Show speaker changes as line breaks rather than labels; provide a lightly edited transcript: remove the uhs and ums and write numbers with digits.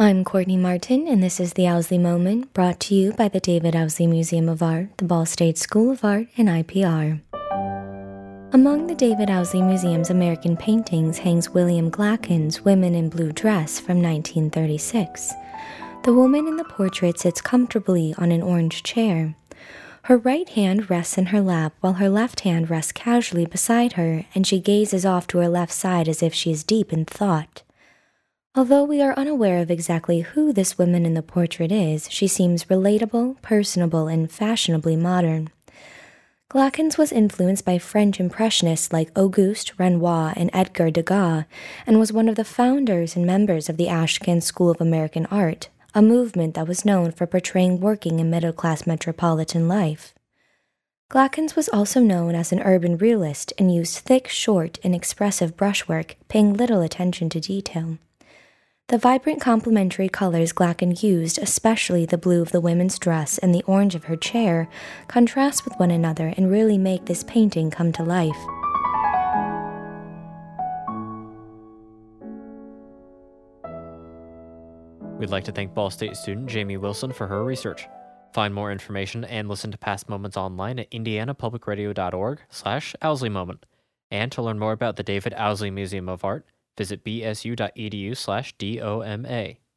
I'm Courtney Martin, and this is the Owsley Moment, brought to you by the David Owsley Museum of Art, the Ball State School of Art, and IPR. Among the David Owsley Museum's American paintings hangs William Glacken's Women in Blue Dress from 1936. The woman in the portrait sits comfortably on an orange chair. Her right hand rests in her lap, while her left hand rests casually beside her, and she gazes off to her left side as if she is deep in thought. Although we are unaware of exactly who this woman in the portrait is, she seems relatable, personable, and fashionably modern. Glacken's was influenced by French Impressionists like Auguste Renoir and Edgar Degas, and was one of the founders and members of the Ashcan School of American Art, a movement that was known for portraying working and middle-class metropolitan life. Glacken's was also known as an urban realist and used thick, short, and expressive brushwork, paying little attention to detail. The vibrant complementary colors Glacken used, especially the blue of the women's dress and the orange of her chair, contrast with one another and really make this painting come to life.
We'd like to thank Ball State student Jamie Wilson for her research. Find more information and listen to past moments online at indianapublicradio.org/OwsleyMoment. And to learn more about the David Owsley Museum of Art, visit bsu.edu/DOMA.